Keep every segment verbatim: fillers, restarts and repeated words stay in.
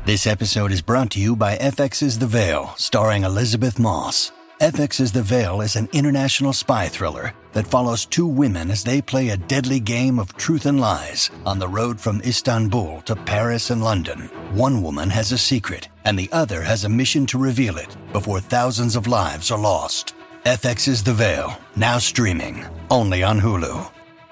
This episode is brought to you by F X's The Veil, starring Elizabeth Moss. F X's The Veil is an international spy thriller that follows two women as they play a deadly game of truth and lies on the road from Istanbul to Paris and London. One woman has a secret, and the other has a mission to reveal it before thousands of lives are lost. F X's The Veil, now streaming, only on Hulu.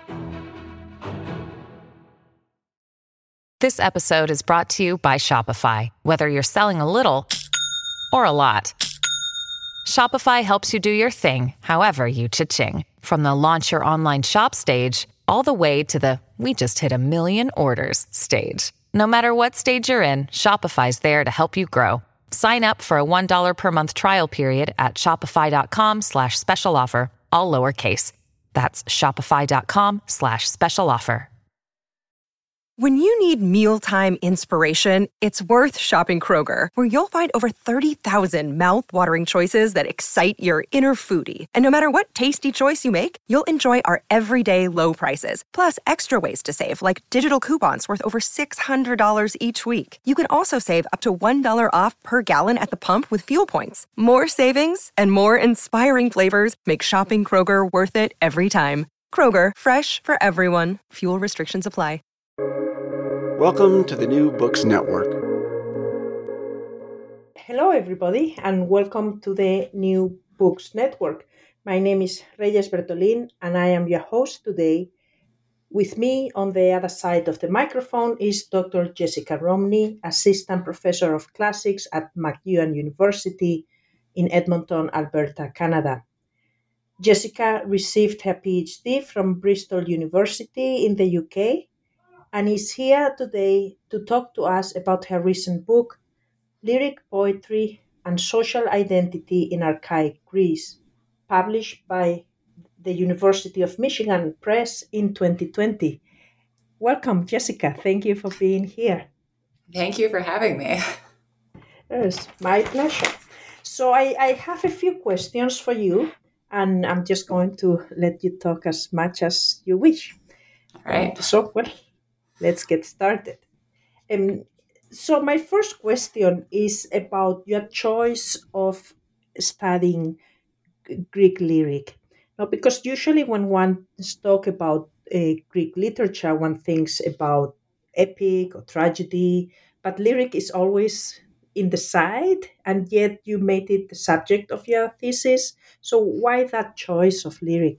This episode is brought to you by Shopify. Whether you're selling a little or a lot, Shopify helps you do your thing, however you cha-ching. From the launch your online shop stage, all the way to the we just hit a million orders stage. No matter what stage you're in, Shopify's there to help you grow. Sign up for a one dollar per month trial period at shopify.com slash special offer, all lowercase. That's shopify.com slash special offer. When you need mealtime inspiration, it's worth shopping Kroger, where you'll find over thirty thousand mouth-watering choices that excite your inner foodie. And no matter what tasty choice you make, you'll enjoy our everyday low prices, plus extra ways to save, like digital coupons worth over six hundred dollars each week. You can also save up to one dollar off per gallon at the pump with fuel points. More savings and more inspiring flavors make shopping Kroger worth it every time. Kroger, fresh for everyone. Fuel restrictions apply. Welcome to the New Books Network. Hello, everybody, and welcome to the New Books Network. My name is Reyes Bertolin, and I am your host today. With me on the other side of the microphone is Doctor Jessica Romney, Assistant Professor of Classics at MacEwan University in Edmonton, Alberta, Canada. Jessica received her PhD from Bristol University in the U K, and is here today to talk to us about her recent book, Lyric Poetry and Social Identity in Archaic Greece, published by the University of Michigan Press in twenty twenty. Welcome, Jessica. Thank you for being here. Thank you for having me. It's my pleasure. So I, I have a few questions for you, and I'm just going to let you talk as much as you wish. All right. Um, so, well, let's get started. Um, so my first question is about your choice of studying Greek lyric. Now, because usually when one talks about uh, Greek literature, one thinks about epic or tragedy, but lyric is always in the side, and yet you made it the subject of your thesis. So why that choice of lyric?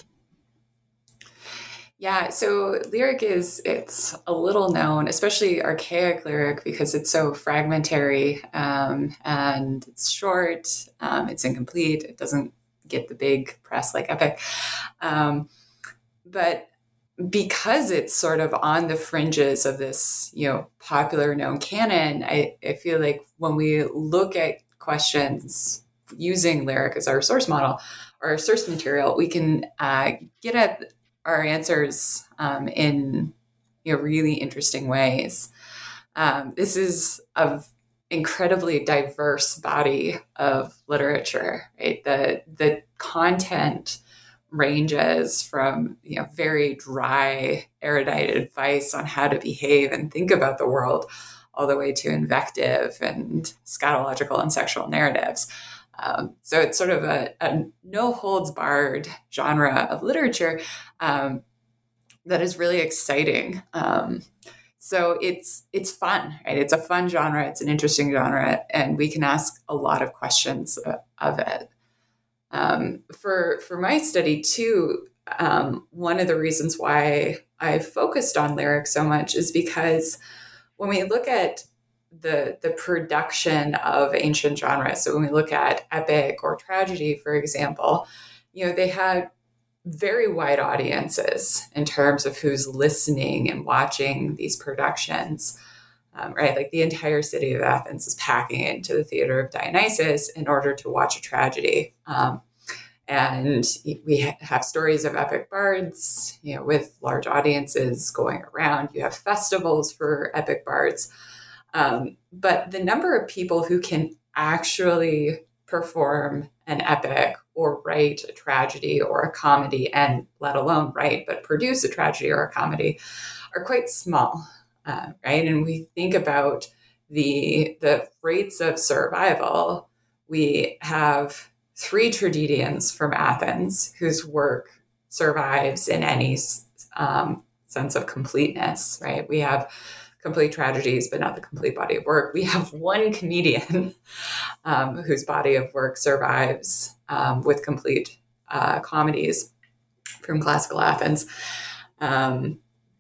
Yeah, so lyric is, it's a little known, especially archaic lyric, because it's so fragmentary um, and it's short, um, it's incomplete, it doesn't get the big press like epic. Um, but because it's sort of on the fringes of this, you know, popular known canon, I, I feel like when we look at questions using lyric as our source model or our source material, we can uh, get at our answers um, in you know, really interesting ways. Um, this is an incredibly diverse body of literature, right? The the content ranges from you know very dry, erudite advice on how to behave and think about the world, all the way to invective and scatological and sexual narratives. Um, so it's sort of a, a no holds barred genre of literature um, that is really exciting. Um, so it's it's fun, right? It's a fun genre. It's an interesting genre, and we can ask a lot of questions of, of it. Um, for for my study too, um, one of the reasons why I focused on lyric so much is because when we look at the the production of ancient genres. So when we look at epic or tragedy, for example, you know, they had very wide audiences in terms of who's listening and watching these productions, um, right? Like the entire city of Athens is packing into the Theater of Dionysus in order to watch a tragedy. Um, and we ha- have stories of epic bards, you know, with large audiences going around. You have festivals for epic bards. Um, but the number of people who can actually perform an epic or write a tragedy or a comedy, and let alone write, but produce a tragedy or a comedy, are quite small, uh, right? And we think about the the rates of survival, we have three tragedians from Athens whose work survives in any um, sense of completeness, right? We have complete tragedies, but not the complete body of work. We have one comedian um, whose body of work survives um, with complete uh, comedies from classical Athens. Um,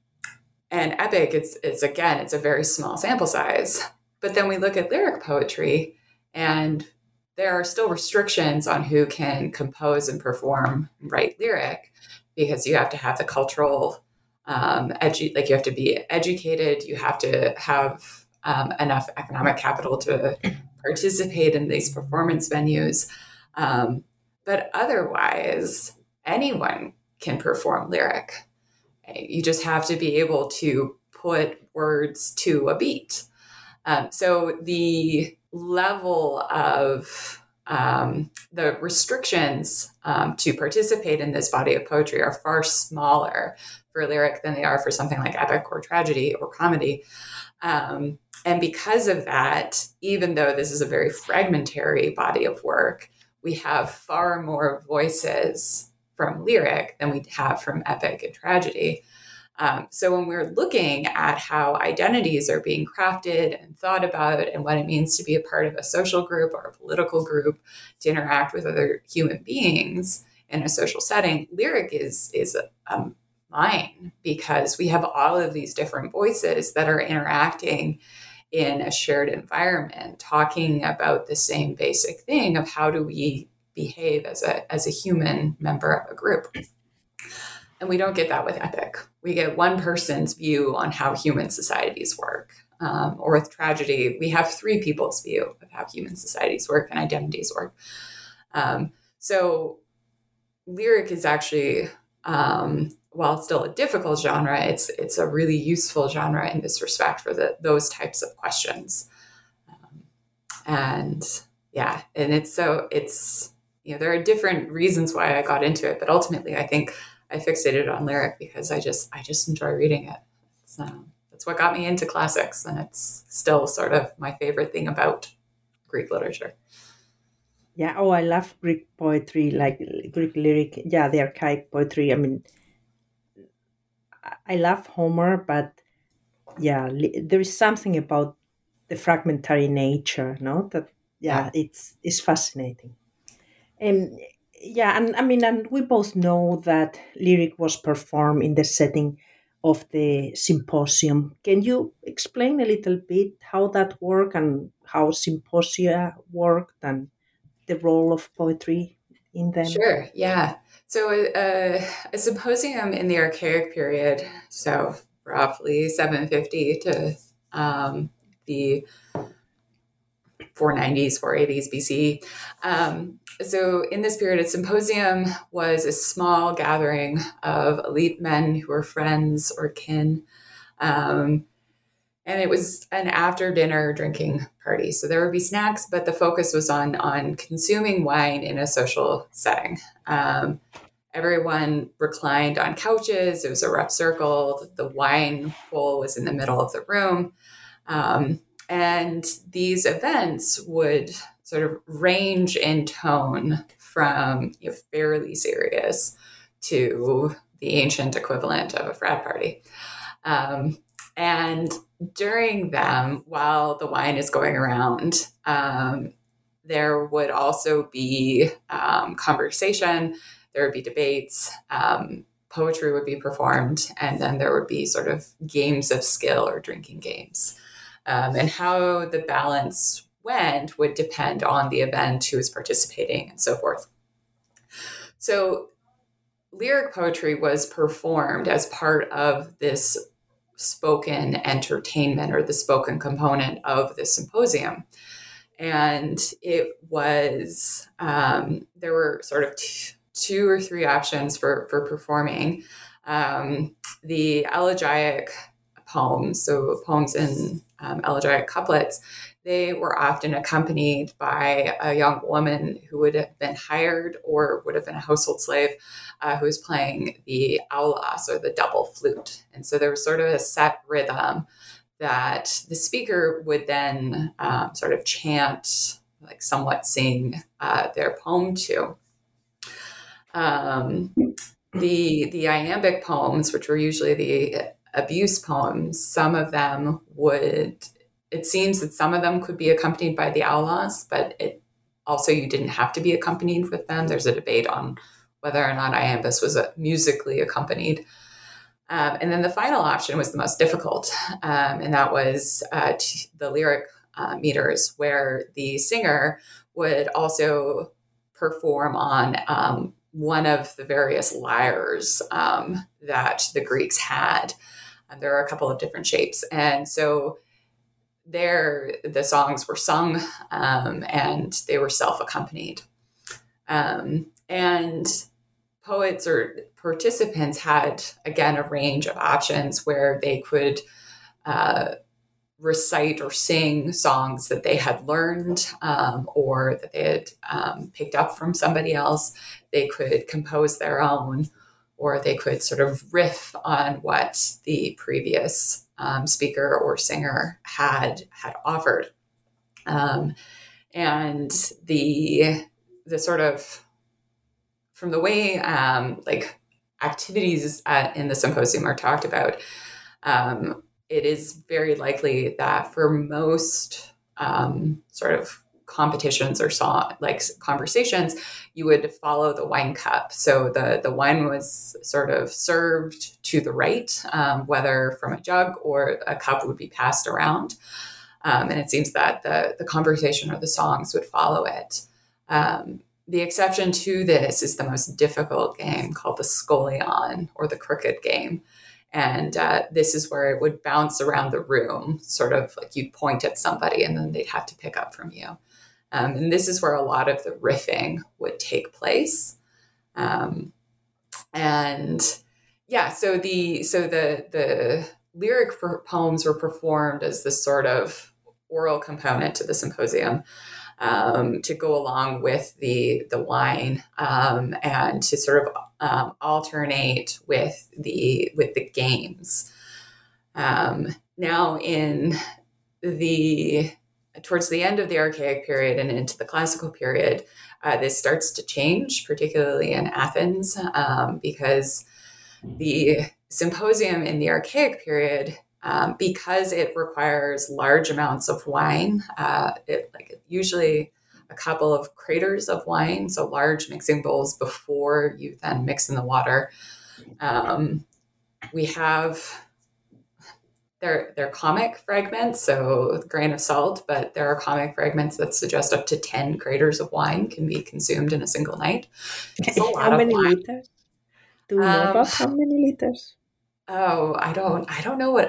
and epic, it's, it's again, it's a very small sample size. But then we look at lyric poetry, and there are still restrictions on who can compose and perform, write lyric, because you have to have the cultural Um, edu- like you have to be educated, you have to have um, enough economic capital to participate in these performance venues. Um, but otherwise, anyone can perform lyric. You just have to be able to put words to a beat. Um, so the level of um, the restrictions um, to participate in this body of poetry are far smaller for lyric than they are for something like epic or tragedy or comedy. Um, and because of that, even though this is a very fragmentary body of work, we have far more voices from lyric than we have from epic and tragedy. Um, so when we're looking at how identities are being crafted and thought about and what it means to be a part of a social group or a political group, to interact with other human beings in a social setting, lyric is, is a, a mine, because we have all of these different voices that are interacting in a shared environment, talking about the same basic thing of how do we behave as a, as a human member of a group. And we don't get that with epic. We get one person's view on how human societies work. Um, or with tragedy, we have three people's view of how human societies work and identities work. Um, so lyric is actually, um, while it's still a difficult genre, it's it's a really useful genre in this respect for the, those types of questions. Um, and yeah, and it's so, it's, you know, there are different reasons why I got into it, but ultimately I think I fixated on lyric because I just I just enjoy reading it. So that's what got me into classics, and it's still sort of my favorite thing about Greek literature. Yeah, oh, I love Greek poetry, like Greek lyric. Yeah, the archaic poetry. I mean, I love Homer, but yeah, there is something about the fragmentary nature, no? That yeah, yeah. it's it's fascinating. And yeah, and I mean, and we both know that lyric was performed in the setting of the symposium. Can you explain a little bit how that worked and how symposia worked and the role of poetry in them? Sure, yeah. So uh, a symposium in the Archaic period, so roughly seven fifty to um, the four nineties, four eighties B C. Um, so in this period, a symposium was a small gathering of elite men who were friends or kin. Um, and it was an after dinner drinking party. So there would be snacks, but the focus was on, on consuming wine in a social setting. Um, everyone reclined on couches. It was a rough circle. The wine bowl was in the middle of the room. Um, And these events would sort of range in tone from, you know, fairly serious to the ancient equivalent of a frat party. Um, and during them, while the wine is going around, um, there would also be um, conversation, there would be debates, um, poetry would be performed, and then there would be sort of games of skill or drinking games. Um, and how the balance went would depend on the event, who was participating, and so forth. So lyric poetry was performed as part of this spoken entertainment, or the spoken component of the symposium. And it was, um, there were sort of t- two or three options for, for performing. Um, the elegiac poems, so poems in um, elegiac couplets, they were often accompanied by a young woman who would have been hired or would have been a household slave uh, who was playing the aulos, or the double flute. And so there was sort of a set rhythm that the speaker would then um, sort of chant, like somewhat sing uh, their poem to. Um, the the iambic poems, which were usually the abuse poems, some of them would, it seems that some of them could be accompanied by the aulas, but it also, you didn't have to be accompanied with them. There's a debate on whether or not iambus was uh, musically accompanied. Um, and then the final option was the most difficult, um, and that was uh, t- the lyric uh, meters, where the singer would also perform on um, one of the various lyres um, that the Greeks had. And there are a couple of different shapes. And so there, the songs were sung um, and they were self-accompanied. Um, and poets or participants had, again, a range of options where they could uh, recite or sing songs that they had learned um, or that they had um, picked up from somebody else. They could compose their own, or they could sort of riff on what the previous um, speaker or singer had had offered. Um, and the the sort of, from the way um, like activities at, in the symposium are talked about, um, it is very likely that for most um, sort of competitions or song, like conversations, you would follow the wine cup. So the, the wine was sort of served to the right, um, whether from a jug or a cup would be passed around. Um, and it seems that the, the conversation or the songs would follow it. Um, the exception to this is the most difficult game called the scolion, or the crooked game. And uh, this is where it would bounce around the room, sort of like you'd point at somebody and then they'd have to pick up from you. Um, and this is where a lot of the riffing would take place. Um, and yeah, so the so the the lyric poems were performed as this sort of oral component to the symposium, um, to go along with the the wine, um, and to sort of um, alternate with the with the games. Um, now, in the towards the end of the Archaic period and into the Classical period, uh, this starts to change, particularly in Athens, um, because the symposium in the Archaic period, um, because it requires large amounts of wine, uh, it, like usually a couple of craters of wine, so large mixing bowls before you then mix in the water. Um, we have They're, they're comic fragments, so a grain of salt, but there are comic fragments that suggest up to ten craters of wine can be consumed in a single night. It's a lot how many wine. liters? Do we know um, about how many liters? Oh, I don't, I don't know what,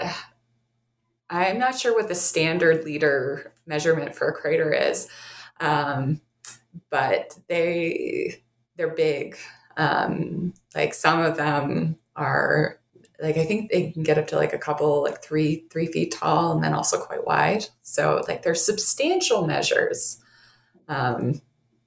I'm not sure what the standard liter measurement for a crater is. Um, but they, they're big. Um, like some of them are, like, I think they can get up to like a couple, like three, three feet tall and then also quite wide. So like there's substantial measures. Um,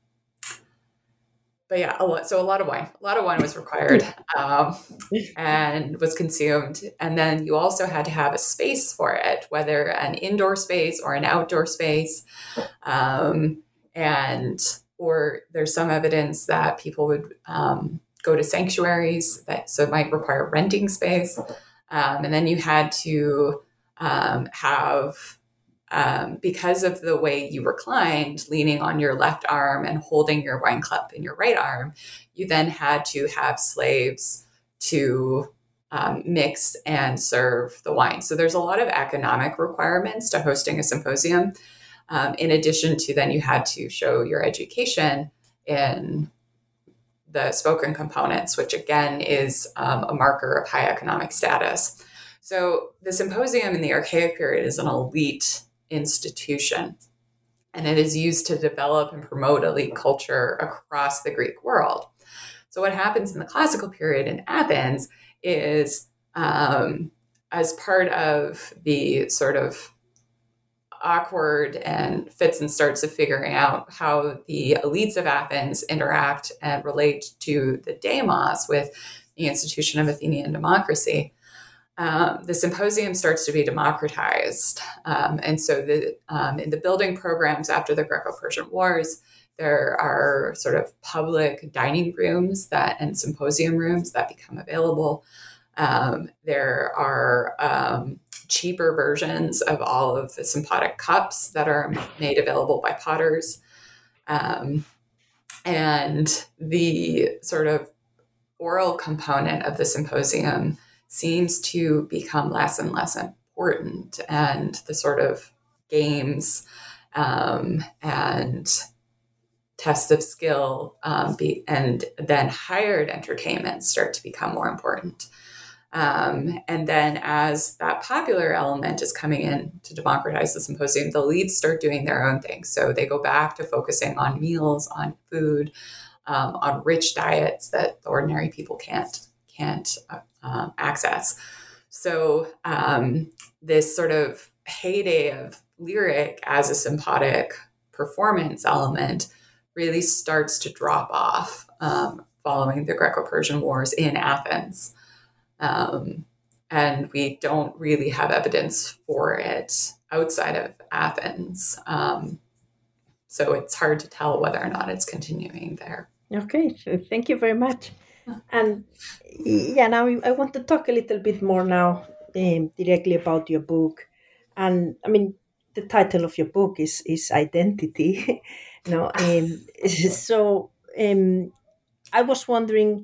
but yeah, a lot, so a lot of wine, a lot of wine was required, um, and was consumed. And then you also had to have a space for it, whether an indoor space or an outdoor space. Um, and, or there's some evidence that people would, um, go to sanctuaries, that so it might require renting space. Um, and then you had to um, have, um, because of the way you reclined, leaning on your left arm and holding your wine cup in your right arm, you then had to have slaves to um, mix and serve the wine. So there's a lot of economic requirements to hosting a symposium. Um, in addition to then you had to show your education in the spoken components, which again is um, a marker of high economic status. So the symposium in the Archaic period is an elite institution, and it is used to develop and promote elite culture across the Greek world. So what happens in the Classical period in Athens is, um, as part of the sort of awkward and fits and starts of figuring out how the elites of Athens interact and relate to the demos with the institution of Athenian democracy. um, the symposium starts to be democratized. Um, and so the, um, in the building programs after the Greco-Persian Wars, there are sort of public dining rooms that and symposium rooms that become available. Um, there are um, cheaper versions of all of the Sympotic cups that are made available by potters. Um, and the sort of oral component of the symposium seems to become less and less important. And the sort of games um, and tests of skill um, be, and then hired entertainment start to become more important. Um, and then as that popular element is coming in to democratize the symposium, the elites start doing their own thing. So they go back to focusing on meals, on food, um, on rich diets that the ordinary people can't can't uh, um, access. So um, this sort of heyday of lyric as a Sympotic performance element really starts to drop off um, following the Greco-Persian Wars in Athens. Um, and we don't really have evidence for it outside of Athens. Um, so it's hard to tell whether or not it's continuing there. Okay, so thank you very much. And yeah, now I want to talk a little bit more now um, directly about your book. And I mean, the title of your book is is Identity. no, um, so um, I was wondering,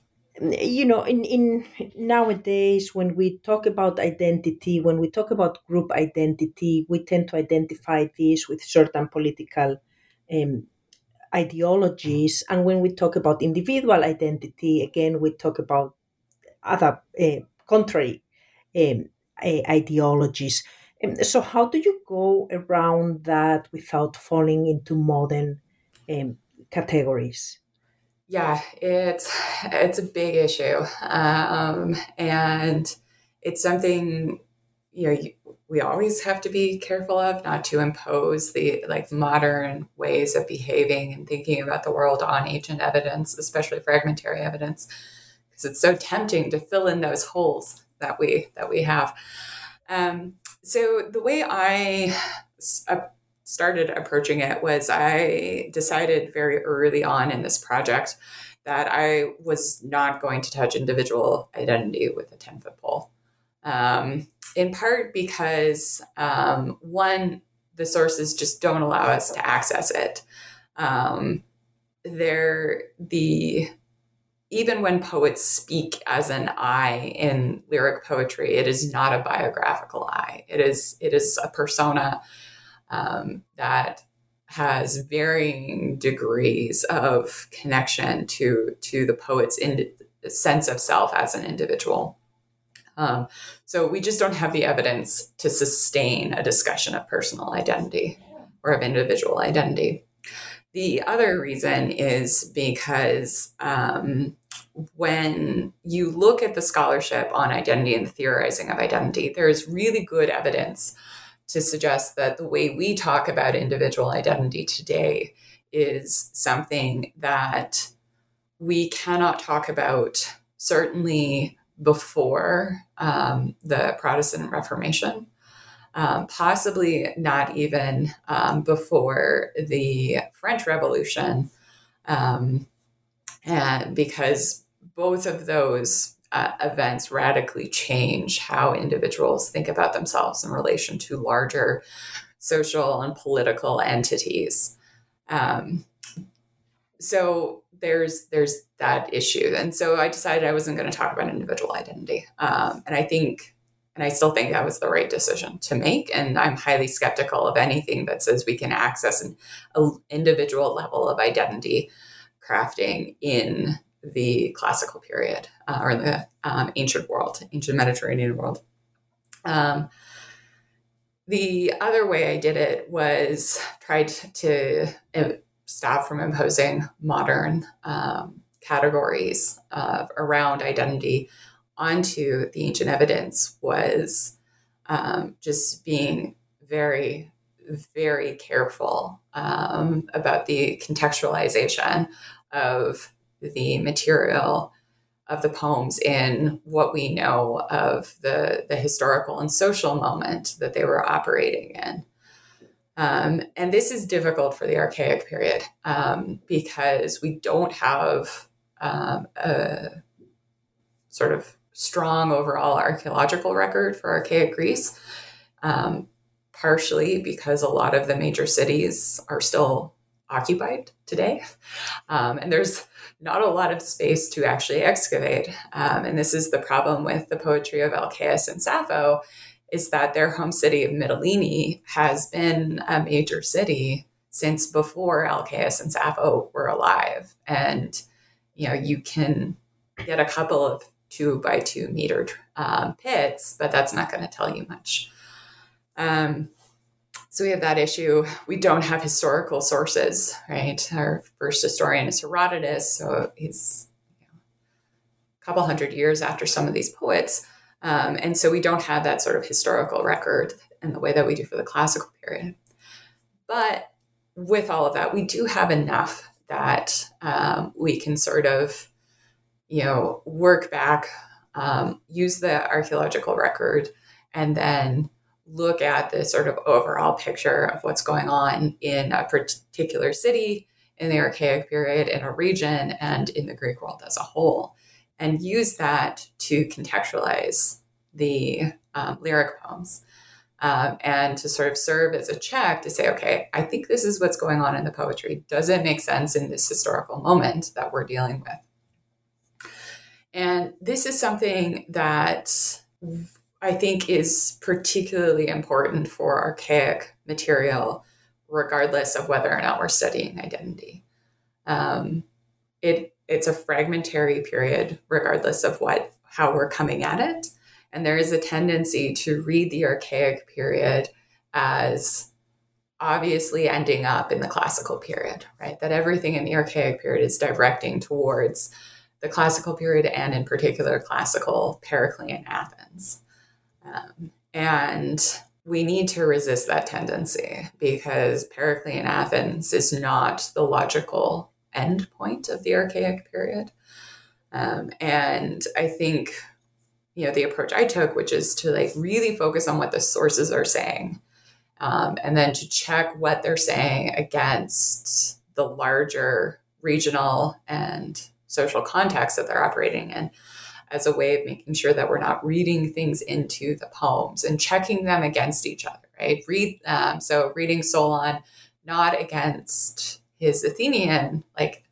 you know, in, in nowadays when we talk about identity, when we talk about group identity, we tend to identify this with certain political um, ideologies. And when we talk about individual identity, again, we talk about other uh, contrary um, uh, ideologies. Um, so how do you go around that without falling into modern um, categories? Yeah, it's it's a big issue, um, and it's something you know you, we always have to be careful of, not to impose the like modern ways of behaving and thinking about the world on ancient evidence, especially fragmentary evidence, because it's so tempting to fill in those holes that we that we have. Um, so the way I uh, started approaching it was I decided very early on in this project that I was not going to touch individual identity with a ten-foot pole. Um, in part because, um, one, the sources just don't allow us to access it. Um, they're the even when poets speak as an I in lyric poetry, it is not a biographical I. It is it is a persona um, that has varying degrees of connection to to the poet's in, sense of self as an individual. Um, so we just don't have the evidence to sustain a discussion of personal identity or of individual identity. The other reason is because um, when you look at the scholarship on identity and the theorizing of identity, there is really good evidence to suggest that the way we talk about individual identity today is something that we cannot talk about, certainly before um, the Protestant Reformation. Um, possibly not even um, before the French Revolution, um, and because both of those uh, events radically change how individuals think about themselves in relation to larger social and political entities. Um, so there's there's that issue, and so I decided I wasn't going to talk about individual identity, um, and I think. And I still think that was the right decision to make. And I'm highly skeptical of anything that says we can access an individual level of identity crafting in the classical period uh, or the um, ancient world, ancient Mediterranean world. Um, the other way I did it was tried to stop from imposing modern um, categories uh, around identity onto the ancient evidence was um, just being very, very careful um, about the contextualization of the material of the poems in what we know of the, the historical and social moment that they were operating in. Um, and this is difficult for the Archaic period um, because we don't have um, a sort of strong overall archaeological record for Archaic Greece, um, partially because a lot of the major cities are still occupied today. Um, and there's not a lot of space to actually excavate. Um, and this is the problem with the poetry of Alcaeus and Sappho, is that their home city of Mytilene has been a major city since before Alcaeus and Sappho were alive. And, you know, you can get a couple of two by two meter um, pits, but that's not going to tell you much. Um, so we have that issue. We don't have historical sources, right? Our first historian is Herodotus, so he's you know, a couple hundred years after some of these poets. Um, and so we don't have that sort of historical record in the way that we do for the classical period. But with all of that, we do have enough that um, we can sort of, you know, work back, um, use the archaeological record, and then look at the sort of overall picture of what's going on in a particular city in the Archaic period, in a region, and in the Greek world as a whole, and use that to contextualize the um, lyric poems um, and to sort of serve as a check to say, okay, I think this is what's going on in the poetry. Does it make sense in this historical moment that we're dealing with? And this is something that I think is particularly important for archaic material, regardless of whether or not we're studying identity. Um, it it's a fragmentary period, regardless of what how we're coming at it. And there is a tendency to read the Archaic period as obviously ending up in the classical period, right? That everything in the Archaic period is directing towards the classical period, and in particular, classical Periclean Athens. Um, and we need to resist that tendency, because Periclean Athens is not the logical end point of the Archaic period. Um, and I think, you know, the approach I took, which is to like really focus on what the sources are saying, um, and then to check what they're saying against the larger regional and social context that they're operating in, as a way of making sure that we're not reading things into the poems and checking them against each other, right? Read um, so reading Solon not against his Athenian, like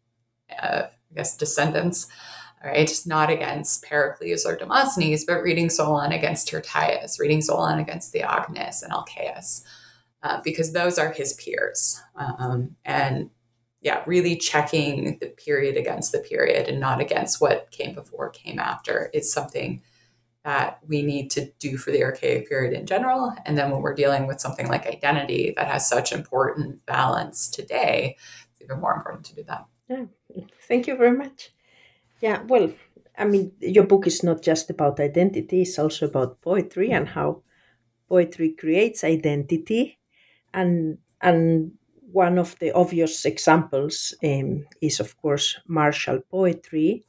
uh, I guess descendants, all right, not against Pericles or Demosthenes, but reading Solon against Tyrtaeus, reading Solon against Theognis and Alcaeus, uh, because those are his peers, um, and yeah, really checking the period against the period and not against what came before, came after, is something that we need to do for the Archaic period in general. And then when we're dealing with something like identity that has such important balance today, it's even more important to do that. Yeah, thank you very much. Yeah, well, I mean, your book is not just about identity, it's also about poetry and how poetry creates identity. And and one of the obvious examples um, is, of course, martial poetry.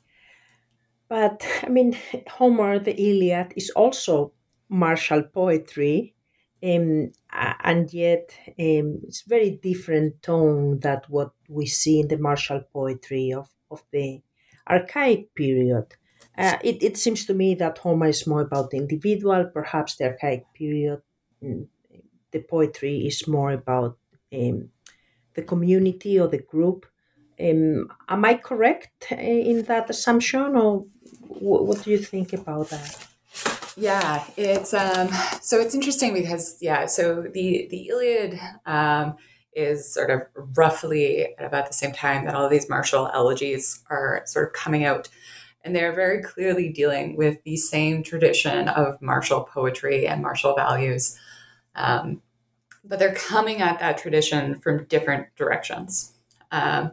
But, I mean, Homer, the Iliad, is also martial poetry, um, and yet um, it's very different tone than what we see in the martial poetry of, of the Archaic period. Uh, it, it seems to me that Homer is more about the individual, perhaps the Archaic period, mm, the poetry is more about um, the community or the group. Um, am I correct in that assumption, or w- what do you think about that? Yeah, it's um, so it's interesting because yeah, so the the Iliad um, is sort of roughly at about the same time that all of these martial elegies are sort of coming out, and they're very clearly dealing with the same tradition of martial poetry and martial values. Um, but they're coming at that tradition from different directions. Um,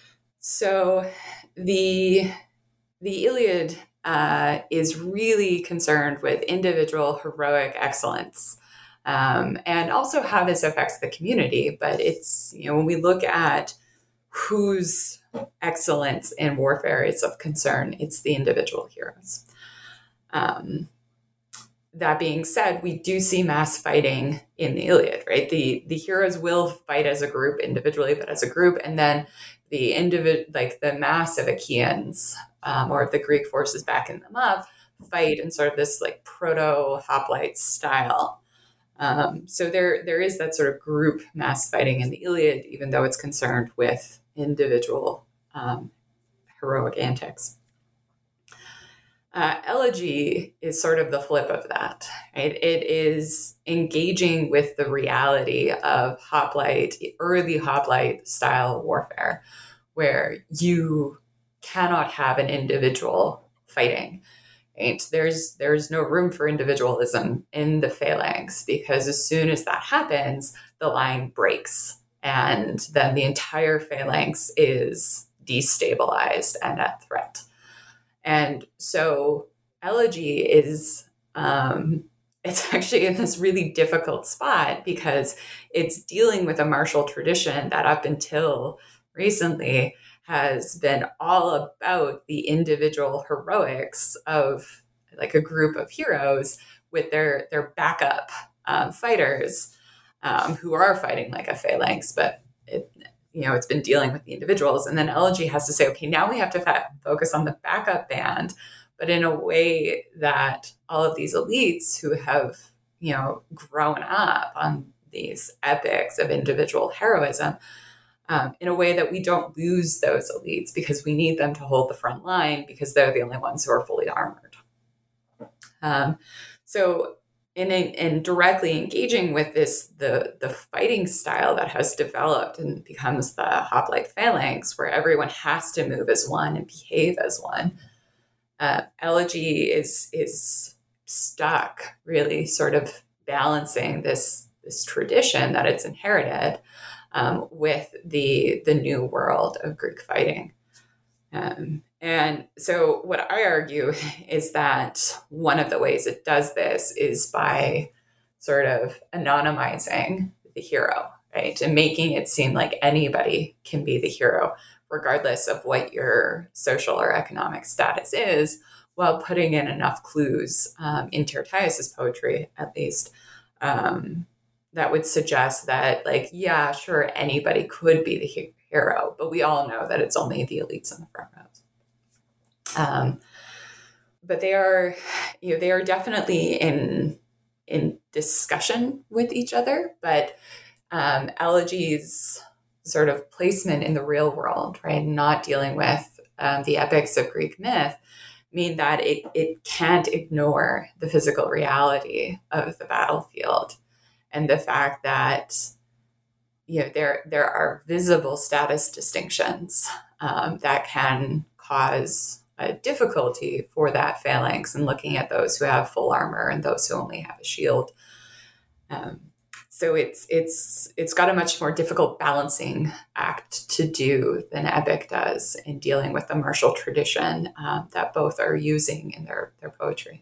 so the the Iliad uh, is really concerned with individual heroic excellence, um, and also how this affects the community. But it's, you know, when we look at whose excellence in warfare is of concern. It's the individual heroes. Um, that being said, we do see mass fighting in the Iliad, right? The the heroes will fight as a group individually, but as a group, and then the individual, like the mass of Achaeans, um, or the Greek forces backing them up, fight in sort of this like proto-hoplite style. Um, so there there is that sort of group mass fighting in the Iliad, even though it's concerned with individual um, heroic antics. Uh, elegy is sort of the flip of that, right? It is engaging with the reality of hoplite, early hoplite style warfare, where you cannot have an individual fighting. Right? There's there's no room for individualism in the phalanx, because as soon as that happens, the line breaks, and then the entire phalanx is destabilized and at threat. And so elegy is, um, it's actually in this really difficult spot, because it's dealing with a martial tradition that up until recently has been all about the individual heroics of like a group of heroes with their, their backup um, fighters um, who are fighting like a phalanx, but it, you know, it's been dealing with the individuals. And then elegy has to say, okay, now we have to fa- focus on the backup band, but in a way that all of these elites who have, you know, grown up on these epics of individual heroism, um, in a way that we don't lose those elites, because we need them to hold the front line, because they're the only ones who are fully armored. Um, so in, in directly engaging with this, the, the fighting style that has developed and becomes the hoplite phalanx, where everyone has to move as one and behave as one, uh, elegy is is stuck really sort of balancing this this tradition that it's inherited um, with the the new world of Greek fighting. Um, and so what I argue is that one of the ways it does this is by sort of anonymizing the hero, right? And making it seem like anybody can be the hero, regardless of what your social or economic status is, while putting in enough clues um, in Tyrtaeus's poetry, at least, um, that would suggest that, like, yeah, sure, anybody could be the he- hero, but we all know that it's only the elites in the front rows. Um, but they are, you know, they are definitely in in discussion with each other. But um, elegy's sort of placement in the real world, right, not dealing with um, the epics of Greek myth, mean that it it can't ignore the physical reality of the battlefield and the fact that, you know, there there are visible status distinctions um, that can cause a difficulty for that phalanx in looking at those who have full armor and those who only have a shield. Um, so it's it's it's got a much more difficult balancing act to do than epic does in dealing with the martial tradition um, that both are using in their their poetry.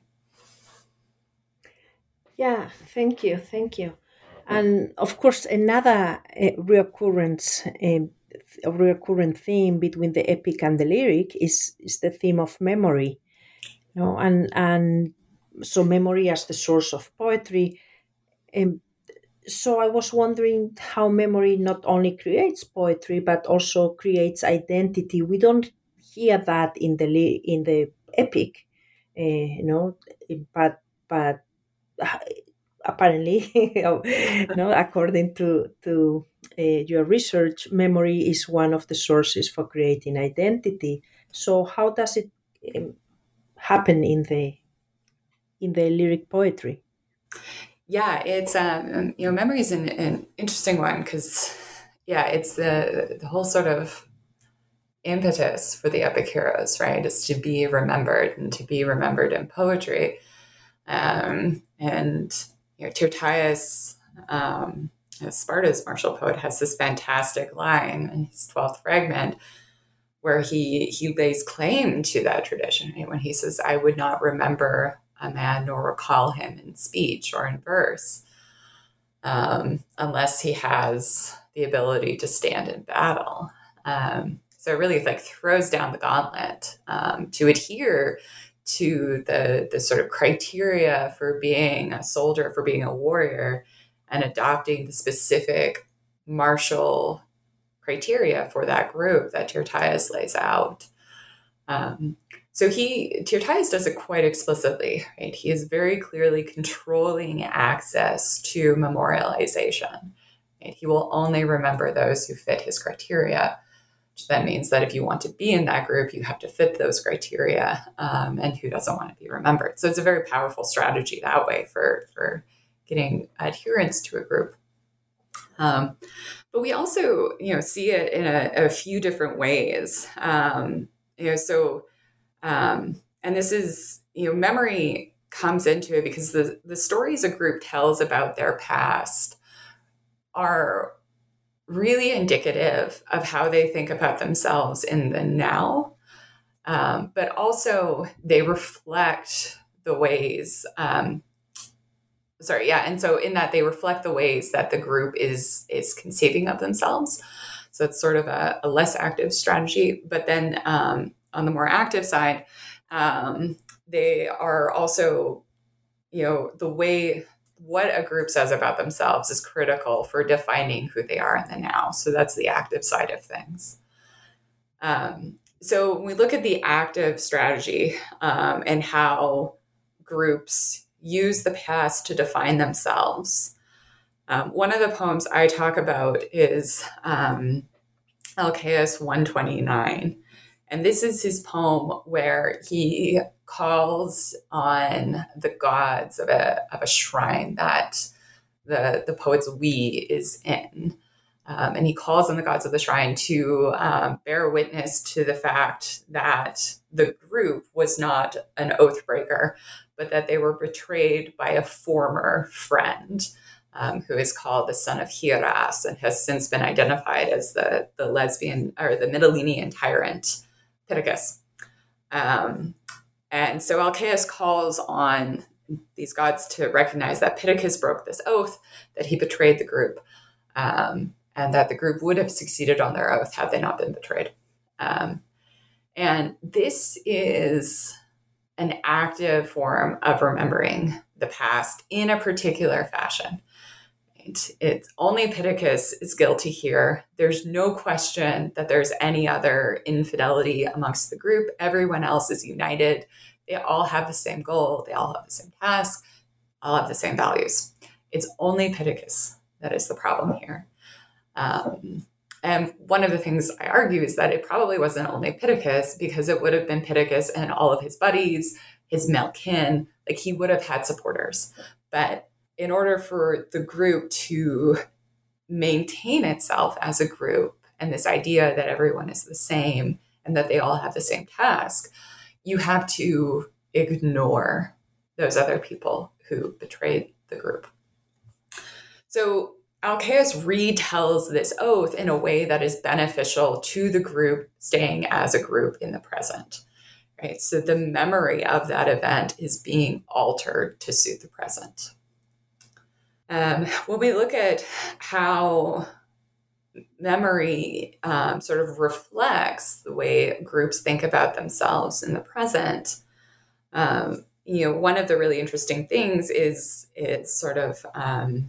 Yeah, thank you, thank you. And of course, another uh, recurrent, uh, a recurrent theme between the epic and the lyric is is the theme of memory. You know, and and so memory as the source of poetry. Um, so I was wondering how memory not only creates poetry but also creates identity. We don't hear that in the li- in the epic, uh, you know, but but. Apparently, no, according to to uh, your research, memory is one of the sources for creating identity. So, how does it um, happen in the in the lyric poetry? Yeah, it's um, you know, memory is an, an interesting one because, yeah, it's the the whole sort of impetus for the epic heroes, right? Is to be remembered and to be remembered in poetry, um, and you know, Tyrtaeus, um, Sparta's martial poet, has this fantastic line in his twelfth fragment where he he lays claim to that tradition, right? When he says, "I would not remember a man nor recall him in speech or in verse, um, unless he has the ability to stand in battle." Um, so it really like throws down the gauntlet um, to adhere to the, the sort of criteria for being a soldier, for being a warrior, and adopting the specific martial criteria for that group that Tyrtaeus lays out. Um, so he, Tyrtaeus does it quite explicitly, right? He is very clearly controlling access to memorialization. Right? He will only remember those who fit his criteria, which then means that if you want to be in that group, you have to fit those criteria, um, and who doesn't want to be remembered? So it's a very powerful strategy that way for, for getting adherence to a group. Um, but we also, you know, see it in a, a few different ways. Um, you know, so, um, and this is, you know, memory comes into it because the, the stories a group tells about their past are really indicative of how they think about themselves in the now. Um, but also they reflect the ways, um, sorry, yeah. And so in that they reflect the ways that the group is, is conceiving of themselves. So it's sort of a, a less active strategy. But then um, on the more active side, um, they are also, you know, the way what a group says about themselves is critical for defining who they are in the now. So that's the active side of things. Um, so when we look at the active strategy um, and how groups use the past to define themselves, um, one of the poems I talk about is um, Alcaeus one twenty-nine. And this is his poem where he calls on the gods of a, of a shrine that the, the poet's we is in. Um, and he calls on the gods of the shrine to um, bear witness to the fact that the group was not an oath breaker, but that they were betrayed by a former friend um, who is called the son of Hieras and has since been identified as the, the lesbian or the Mytilenean tyrant Pittacus. Um, and so Alcaeus calls on these gods to recognize that Pittacus broke this oath, that he betrayed the group, um, and that the group would have succeeded on their oath had they not been betrayed. Um, and this is an active form of remembering the past in a particular fashion. It's only Pittacus is guilty here. There's no question that there's any other infidelity amongst the group. Everyone else is united. They all have the same goal. They all have the same task, all have the same values. It's only Pittacus that is the problem here. Um, and one of the things I argue is that it probably wasn't only Pittacus, because it would have been Pittacus and all of his buddies, his male kin, like he would have had supporters. But in order for the group to maintain itself as a group and this idea that everyone is the same and that they all have the same task, you have to ignore those other people who betrayed the group. So Alcaeus retells this oath in a way that is beneficial to the group staying as a group in the present. Right? So the memory of that event is being altered to suit the present. Um, when we look at how memory um, sort of reflects the way groups think about themselves in the present, um, you know, one of the really interesting things is is sort of, um,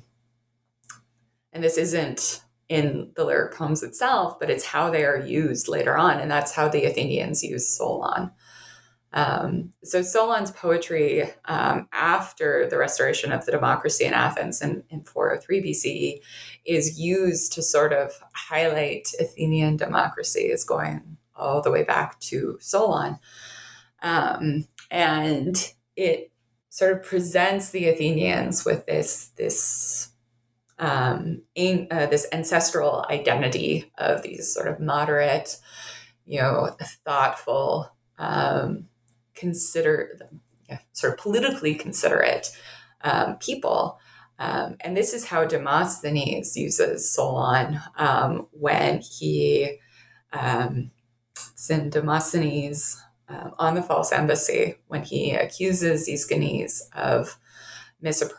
and this isn't in the lyric poems itself, but it's how they are used later on, and that's how the Athenians use Solon. Um, so Solon's poetry um, after the restoration of the democracy in Athens in, in four oh three B C E is used to sort of highlight Athenian democracy as going all the way back to Solon. Um, and it sort of presents the Athenians with this, this, um, in, uh, this ancestral identity of these sort of moderate, you know, thoughtful, um, consider yeah, sort of politically considerate um, people. Um, and this is how Demosthenes uses Solon um, when he, um, it's in Demosthenes um, on the false embassy, when he accuses Aeschines of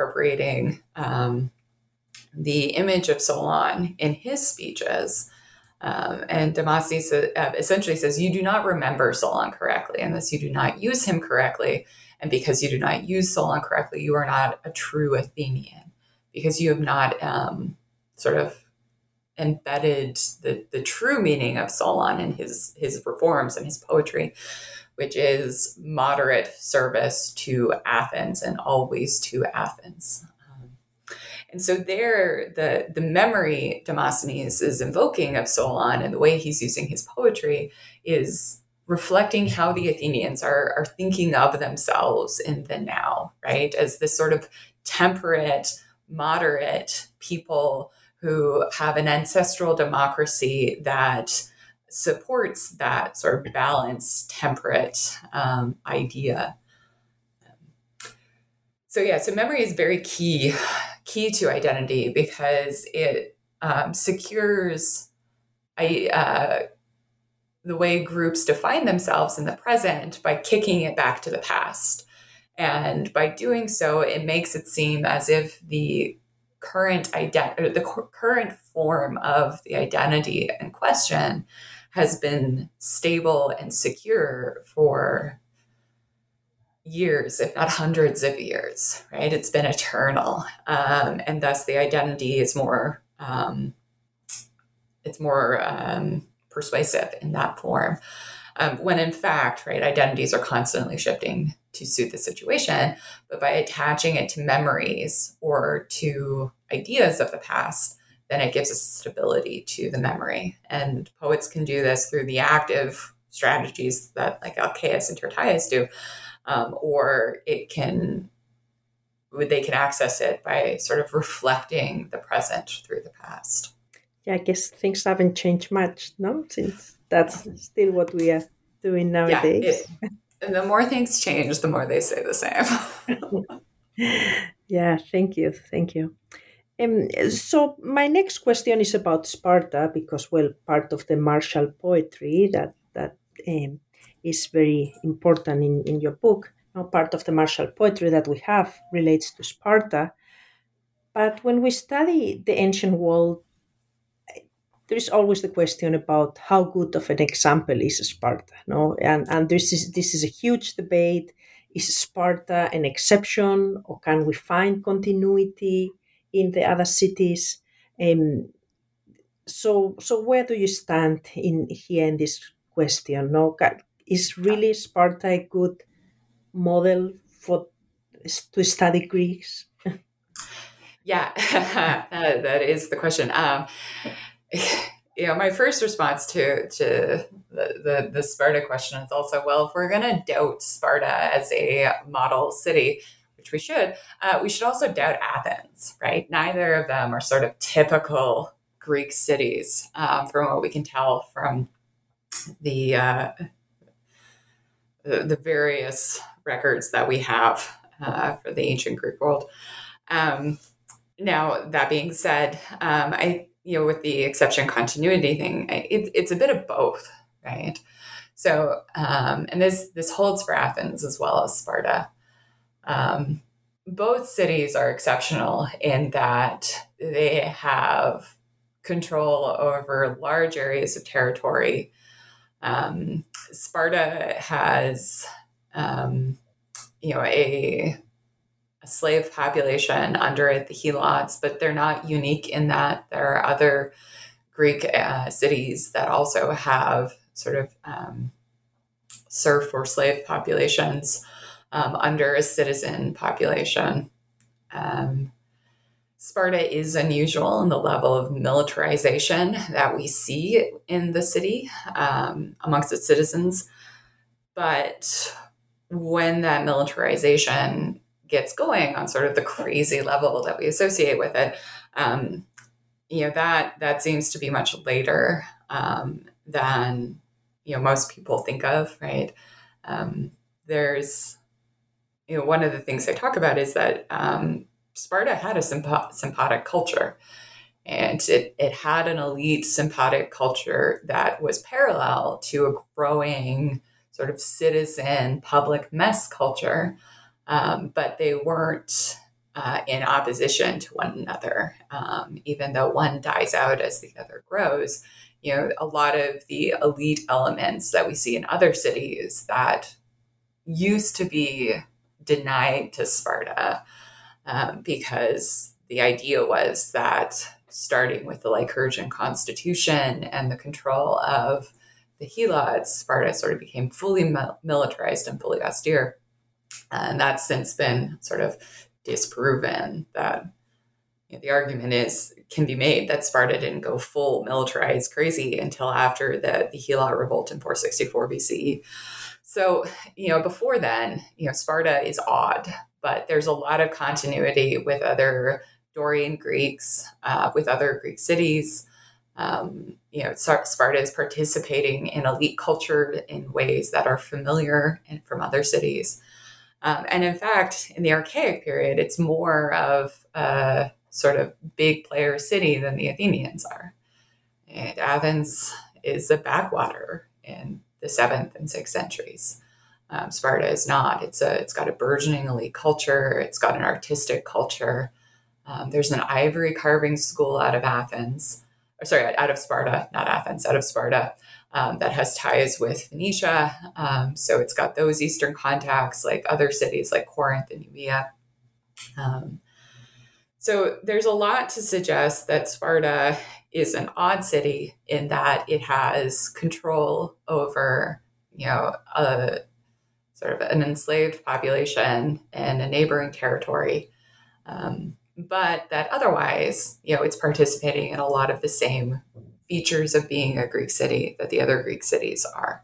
misappropriating um, the image of Solon in his speeches. Um, and Demosthenes uh, essentially says, you do not remember Solon correctly, and thus you do not use him correctly. And because you do not use Solon correctly, you are not a true Athenian, because you have not um, sort of embedded the, the true meaning of Solon in his, his reforms and his poetry, which is moderate service to Athens and always to Athens. Um, and so there, the, the memory Demosthenes is invoking of Solon and the way he's using his poetry is reflecting how the Athenians are, are thinking of themselves in the now, right? As this sort of temperate, moderate people who have an ancestral democracy that supports that sort of balanced, temperate um, idea. So yeah, so memory is very key, key to identity because it um, secures I, uh, the way groups define themselves in the present by kicking it back to the past. And by doing so, it makes it seem as if the current ident- the current form of the identity in question has been stable and secure for years, if not hundreds of years, right? It's been eternal. Um, and thus the identity is more, um, it's more um, persuasive in that form. Um, when in fact, right, identities are constantly shifting to suit the situation, but by attaching it to memories or to ideas of the past, then it gives a stability to the memory. And poets can do this through the active strategies that like Alcaeus and Tyrtaeus do, um, or it can, they can access it by sort of reflecting the present through the past. Yeah, I guess things haven't changed much, no? Since that's still what we are doing nowadays. Yeah, it, and the more things change, the more they stay the same. Yeah, thank you. Thank you. Um, so my next question is about Sparta, because, well, part of the martial poetry that, that um, is very important in, in your book, now part of the martial poetry that we have relates to Sparta. But when we study the ancient world, there is always the question about how good of an example is Sparta, no? And and this is this is a huge debate. Is Sparta an exception, or can we find continuity in the other cities? Um, so so where do you stand in here in this question? No, Ca- is really Sparta a good model for to study Greeks? Yeah, that, that is the question. Um, you know, my first response to to the, the, the Sparta question is also, well, if we're going to doubt Sparta as a model city, which we should, uh, we should also doubt Athens, right? Neither of them are sort of typical Greek cities, um, from what we can tell from the, uh, the the various records that we have uh, for the ancient Greek world. Um, now, that being said, um, I, you know, with the exception continuity thing, it, it's a bit of both, right? So, um, and this this holds for Athens as well as Sparta. Um, both cities are exceptional in that they have control over large areas of territory. Um, Sparta has, um, you know, a a slave population under it, the Helots, but they're not unique in that there are other Greek uh, cities that also have sort of um, serf or slave populations um, under a citizen population. Um, Sparta is unusual in the level of militarization that we see in the city um, amongst its citizens. But when that militarization gets going on sort of the crazy level that we associate with it, um, you know, that that seems to be much later um, than, you know, most people think of, right? Um, there's, you know, one of the things I talk about is that um, Sparta had a symp- sympathetic culture, and it, it had an elite sympathetic culture that was parallel to a growing sort of citizen public mess culture. Um, but they weren't uh, in opposition to one another. Um, even though one dies out as the other grows, you know, a lot of the elite elements that we see in other cities that used to be denied to Sparta, um, because the idea was that starting with the Lycurgan constitution and the control of the Helots, Sparta sort of became fully mil- militarized and fully austere. And that's since been sort of disproven. That, you know, the argument is can be made that Sparta didn't go full militarized crazy until after the, the Helot revolt in four sixty-four B C E. So, you know, before then, you know, Sparta is odd, but there's a lot of continuity with other Dorian Greeks, uh, with other Greek cities. Um, you know, Sparta is participating in elite culture in ways that are familiar from other cities. Um, and in fact, in the Archaic period, it's more of a sort of big player city than the Athenians are. And Athens is a backwater in the seventh and sixth centuries. Um, Sparta is not. It's a. It's got a burgeoning elite culture. It's got an artistic culture. Um, there's an ivory carving school out of Athens. Or sorry, out of Sparta, not Athens, out of Sparta, um, that has ties with Phoenicia. Um, so it's got those Eastern contacts like other cities like Corinth and Euboea. Um, so there's a lot to suggest that Sparta is an odd city in that it has control over, you know, a sort of an enslaved population and a neighboring territory. Um, but that otherwise, you know, it's participating in a lot of the same features of being a Greek city that the other Greek cities are.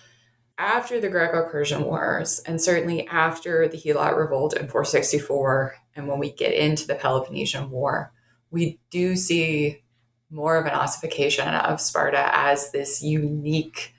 After the Greco-Persian Wars, and certainly after the Helot Revolt in four sixty-four, and when we get into the Peloponnesian War, we do see more of an ossification of Sparta as this unique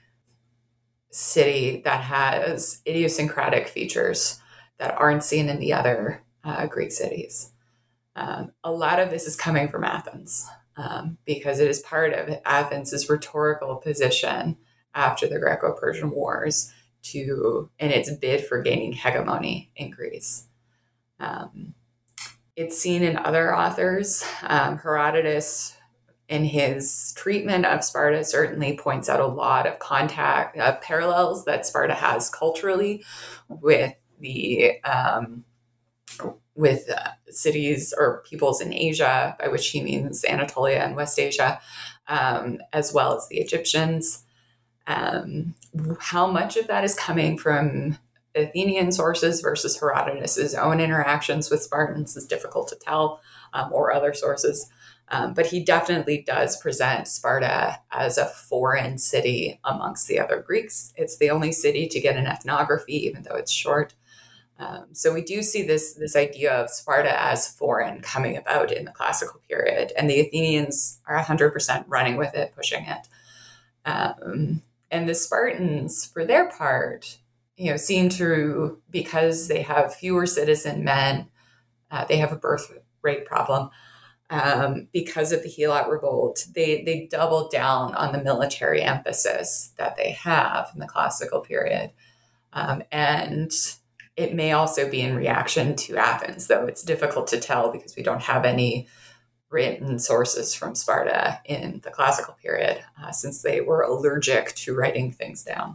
city that has idiosyncratic features that aren't seen in the other uh, Greek cities. Um, a lot of this is coming from Athens, um, because it is part of Athens' rhetorical position after the Greco-Persian Wars to, in its bid for gaining hegemony in Greece. Um, it's seen in other authors. Um, Herodotus, in his treatment of Sparta, certainly points out a lot of contact uh, parallels that Sparta has culturally with the um, with uh, cities or peoples in Asia, by which he means Anatolia and West Asia, um, as well as the Egyptians. Um, how much of that is coming from Athenian sources versus Herodotus' own interactions with Spartans is difficult to tell, um, or other sources. Um, but he definitely does present Sparta as a foreign city amongst the other Greeks. It's the only city to get an ethnography, even though it's short. Um, so we do see this, this idea of Sparta as foreign coming about in the classical period, and the Athenians are one hundred percent running with it, pushing it. Um, and the Spartans, for their part, you know, seem to, because they have fewer citizen men, uh, they have a birth rate problem. Um, because of the Helot revolt, they they doubled down on the military emphasis that they have in the classical period. Um, and it may also be in reaction to Athens, though it's difficult to tell because we don't have any written sources from Sparta in the classical period, uh, since they were allergic to writing things down.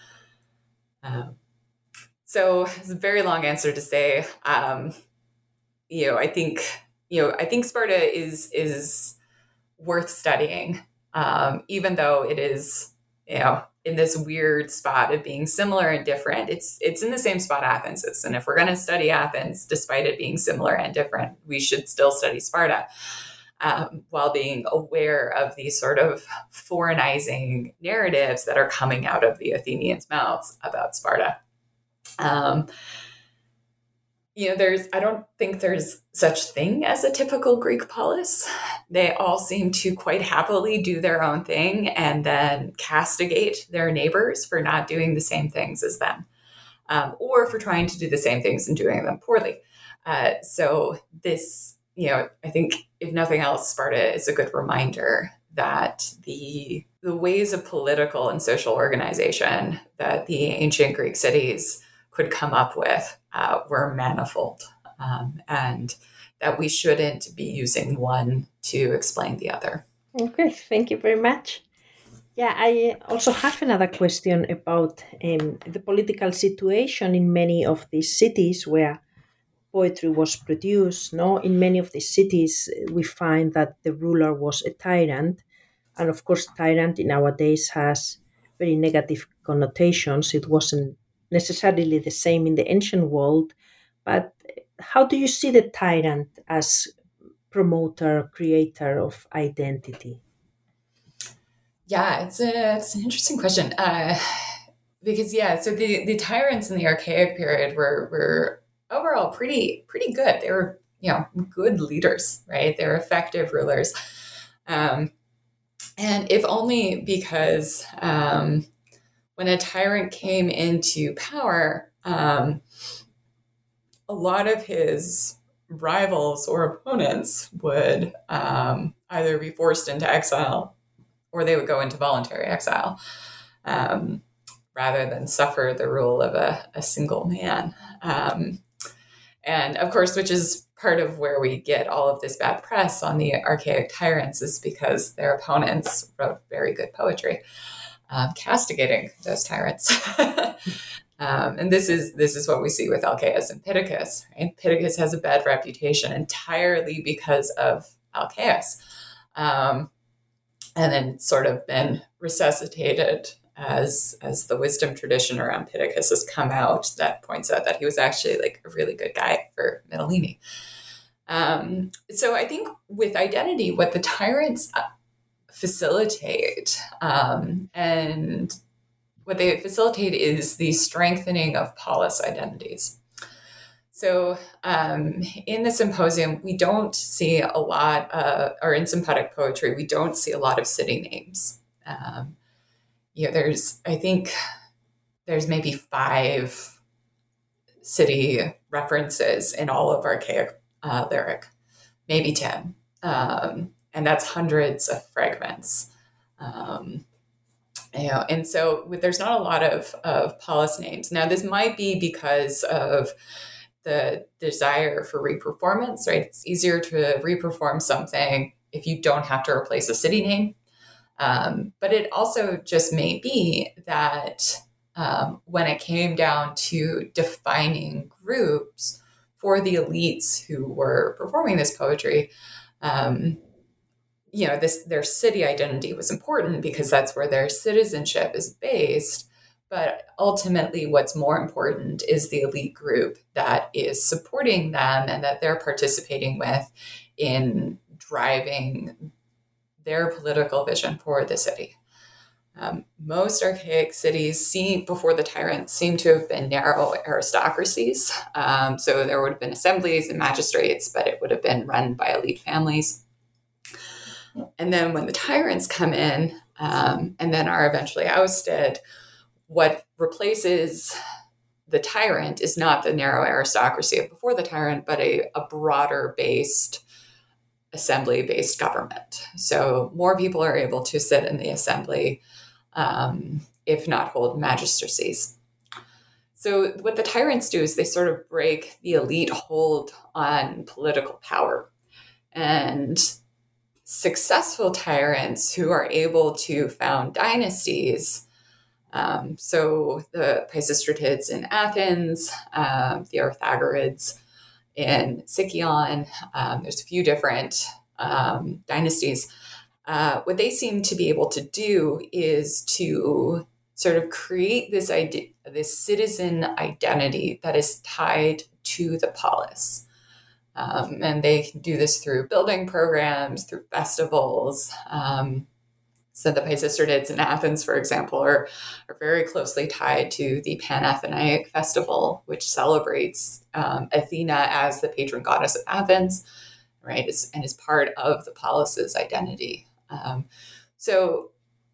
Um, so it's a very long answer to say, um, you know, I think... You know, I think Sparta is is worth studying, um, even though it is, you know, in this weird spot of being similar and different. It's it's in the same spot Athens is, and if we're going to study Athens, despite it being similar and different, we should still study Sparta, um, while being aware of these sort of foreignizing narratives that are coming out of the Athenians' mouths about Sparta. Um, You know, there's, I don't think there's such thing as a typical Greek polis. They all seem to quite happily do their own thing and then castigate their neighbors for not doing the same things as them, um, or for trying to do the same things and doing them poorly. Uh, so this, you know, I think if nothing else, Sparta is a good reminder that the the ways of political and social organization that the ancient Greek cities could come up with uh, were manifold, um, and that we shouldn't be using one to explain the other. Okay, thank you very much. Yeah, I also have another question about um, the political situation in many of these cities where poetry was produced. No, in many of these cities, uh, we find that the ruler was a tyrant, and of course, tyrant in nowadays has very negative connotations. It wasn't necessarily the same in the ancient world, but how do you see the tyrant as promoter, creator of identity? Yeah, it's a it's an interesting question. Uh, because yeah, so the the tyrants in the archaic period were were overall pretty pretty good. They were, you know, good leaders, right? They were effective rulers. Um, and if only because um, when a tyrant came into power, um, a lot of his rivals or opponents would um, either be forced into exile or they would go into voluntary exile, um, rather than suffer the rule of a, a single man. Um, and of course, which is part of where we get all of this bad press on the archaic tyrants, is because their opponents wrote very good poetry, um, castigating those tyrants. Um, and this is this is what we see with Alcaeus and Pittacus. Right? Pittacus has a bad reputation entirely because of Alcaeus, um, and then sort of been resuscitated as as the wisdom tradition around Pittacus has come out that points out that he was actually like a really good guy for Mitylene. Um, so I think with identity, what the tyrants facilitate um, and what they facilitate is the strengthening of polis identities. So um, in the symposium, we don't see a lot, of, or in sympathetic poetry, we don't see a lot of city names. Um, you know, there's, I think there's maybe five city references in all of archaic uh, lyric, maybe ten. Um, and that's hundreds of fragments. Um, You know, and so there's not a lot of, of polis names. Now, this might be because of the desire for reperformance, right? It's easier to reperform something if you don't have to replace a city name. Um, but it also just may be that um, when it came down to defining groups for the elites who were performing this poetry, um, you know, this their city identity was important because that's where their citizenship is based. But ultimately, what's more important is the elite group that is supporting them and that they're participating with in driving their political vision for the city. Um, most archaic cities, see, before the tyrants, seem to have been narrow aristocracies. Um, so there would have been assemblies and magistrates, but it would have been run by elite families. And then when the tyrants come in um, and then are eventually ousted, what replaces the tyrant is not the narrow aristocracy of before the tyrant, but a, a broader based assembly-based government. So more people are able to sit in the assembly, um, if not hold magistracies. So what the tyrants do is they sort of break the elite hold on political power. And successful tyrants who are able to found dynasties, um, so the Pisistratids in Athens, um, the Orthagorids in Sicyon, um, there's a few different um, dynasties. Uh, what they seem to be able to do is to sort of create this idea, this citizen identity that is tied to the polis. Um, and they can do this through building programs, through festivals. Um, so the Pisistratids in Athens, for example, are, are very closely tied to the Panathenaic Festival, which celebrates um, Athena as the patron goddess of Athens, right? It's, and is part of the polis's identity. Um, so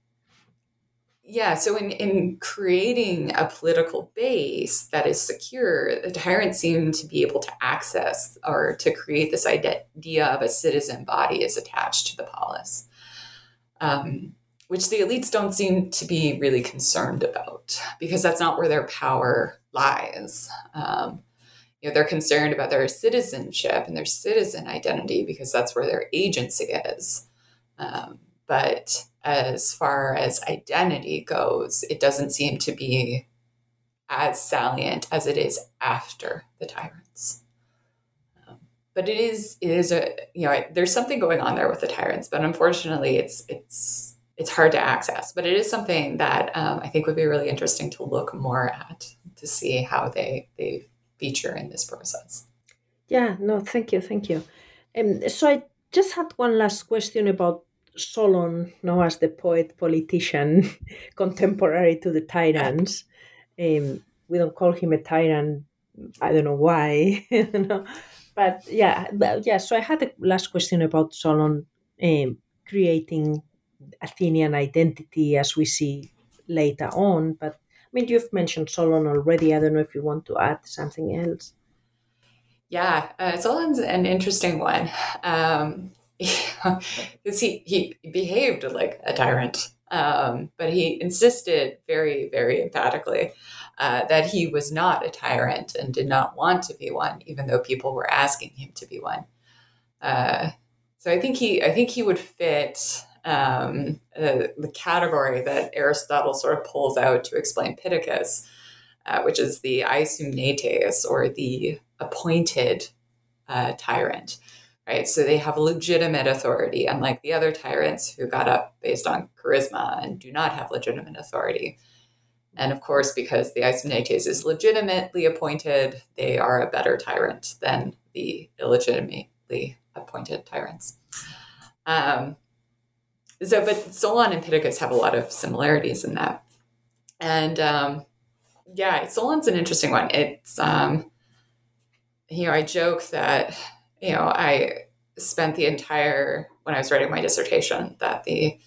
Yeah, so in, in creating a political base that is secure, the tyrants seem to be able to access or to create this idea of a citizen body is attached to the polis, um, which the elites don't seem to be really concerned about because that's not where their power lies. Um, you know, they're concerned about their citizenship and their citizen identity because that's where their agency is. Um, but as far as identity goes, it doesn't seem to be as salient as it is after the tyrants. Um, but it is, it is a, you know, there's something going on there with the tyrants, but unfortunately it's, it's, it's hard to access, but it is something that um, I think would be really interesting to look more at, to see how they, they feature in this process. Yeah, no, thank you, thank you. Um, so I just had one last question about Solon, known as the poet politician, contemporary to the tyrants. Um, we don't call him a tyrant. I don't know why. you know? But yeah, but yeah. So I had a last question about Solon um, creating Athenian identity as we see later on. But I mean, you've mentioned Solon already. I don't know if you want to add something else. Yeah, uh, Solon's an interesting one. Um, he, he behaved like a tyrant, um, but he insisted very, very emphatically uh, that he was not a tyrant and did not want to be one, even though people were asking him to be one. Uh, so I think he, I think he would fit um, uh, the category that Aristotle sort of pulls out to explain Pittacus, uh, which is the aisumnetes, or the appointed uh, tyrant. Right, so they have legitimate authority, unlike the other tyrants who got up based on charisma and do not have legitimate authority. And of course, because the aisumnetes is legitimately appointed, they are a better tyrant than the illegitimately appointed tyrants. Um, so, but Solon and Pittacus have a lot of similarities in that. And um, yeah, Solon's an interesting one. It's, um, you know, I joke that You know, I spent the entire, when I was writing my dissertation, that the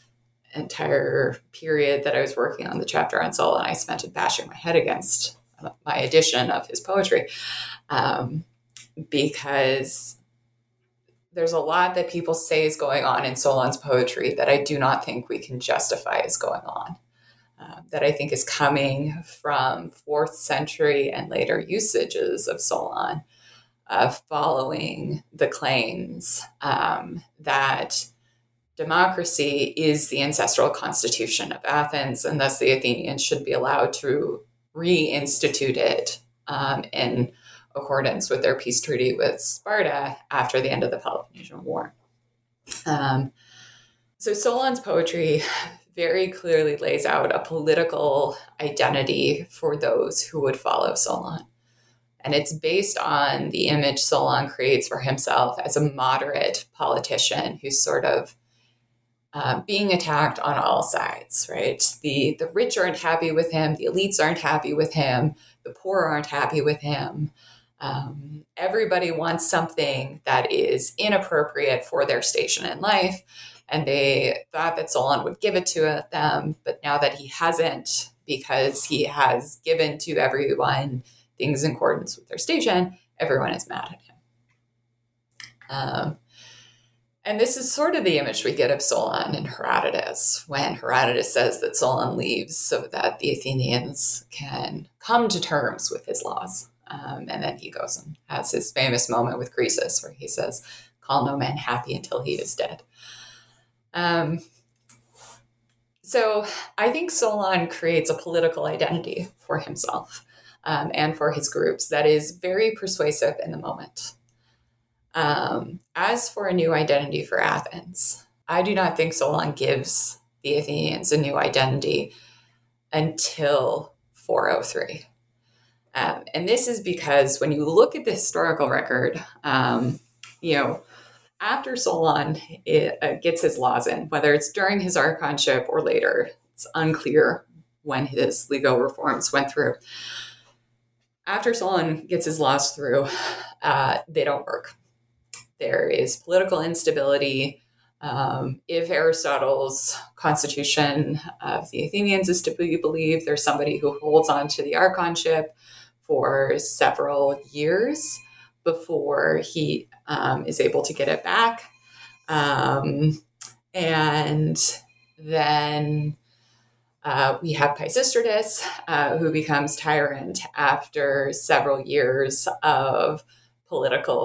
entire period that I was working on the chapter on Solon, I spent it bashing my head against my edition of his poetry, um, because there's a lot that people say is going on in Solon's poetry that I do not think we can justify as going on, uh, that I think is coming from fourth century and later usages of Solon, Uh, following the claims um, that democracy is the ancestral constitution of Athens, and thus the Athenians should be allowed to reinstitute it um, in accordance with their peace treaty with Sparta after the end of the Peloponnesian War. Um, so Solon's poetry very clearly lays out a political identity for those who would follow Solon. And it's based on the image Solon creates for himself as a moderate politician who's sort of uh, being attacked on all sides, right? The, the rich aren't happy with him. The elites aren't happy with him. The poor aren't happy with him. Um, everybody wants something that is inappropriate for their station in life. And they thought that Solon would give it to them. But now that he hasn't, because he has given to everyone things in accordance with their station, everyone is mad at him. Um, and this is sort of the image we get of Solon in Herodotus, when Herodotus says that Solon leaves so that the Athenians can come to terms with his laws. Um, and then he goes and has his famous moment with Croesus, where he says, "Call no man happy until he is dead." Um, so I think Solon creates a political identity for himself. Um, and for his groups, that is very persuasive in the moment. Um, as for a new identity for Athens, I do not think Solon gives the Athenians a new identity until four oh three. Um, and this is because when you look at the historical record, um, you know, after Solon it, uh, gets his laws in, whether it's during his archonship or later, it's unclear when his legal reforms went through. After Solon gets his laws through, uh, they don't work. There is political instability. Um, if Aristotle's constitution of the Athenians is to be believed, there's somebody who holds on to the archonship for several years before he um, is able to get it back. Um, and then Uh, we have Pisistratus, uh, who becomes tyrant after several years of political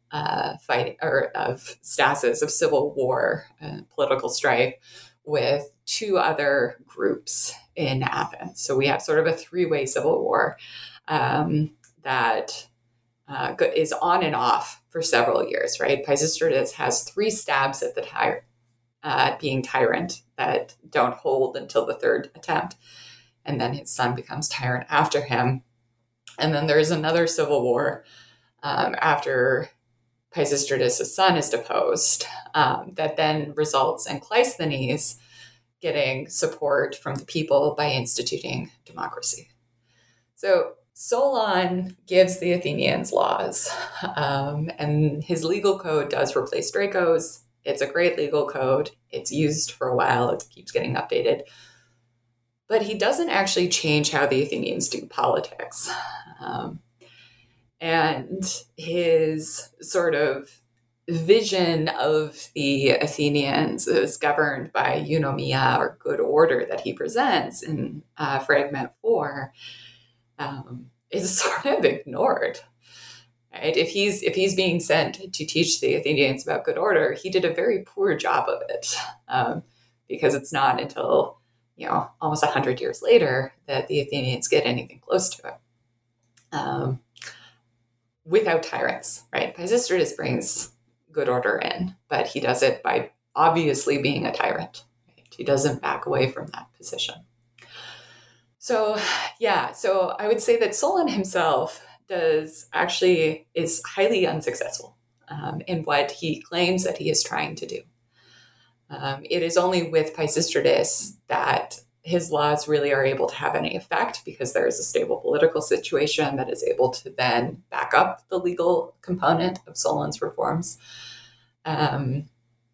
uh, fight or of stasis of civil war, uh, political strife with two other groups in Athens. So we have sort of a three-way civil war um, that uh, is on and off for several years, right? Pisistratus has three stabs at the ty- uh, being tyrant that don't hold until the third attempt. And then his son becomes tyrant after him. And then there's another civil war um, after Pisistratus' son is deposed um, that then results in Cleisthenes getting support from the people by instituting democracy. So Solon gives the Athenians laws, um, and his legal code does replace Draco's. It's a great legal code. It's used for a while. It keeps getting updated. But he doesn't actually change how the Athenians do politics. Um, and his sort of vision of the Athenians is governed by eunomia, or good order, that he presents in uh, Fragment four, um, is sort of ignored. Right? If he's if he's being sent to teach the Athenians about good order, he did a very poor job of it, um, because it's not until you know almost a hundred years later that the Athenians get anything close to it. Um, without tyrants, right? Pisistratus brings good order in, but he does it by obviously being a tyrant. Right? He doesn't back away from that position. So, yeah, so I would say that Solon himself does actually is highly unsuccessful um, in what he claims that he is trying to do. Um, it is only with Pisistratus that his laws really are able to have any effect, because there is a stable political situation that is able to then back up the legal component of Solon's reforms. Um,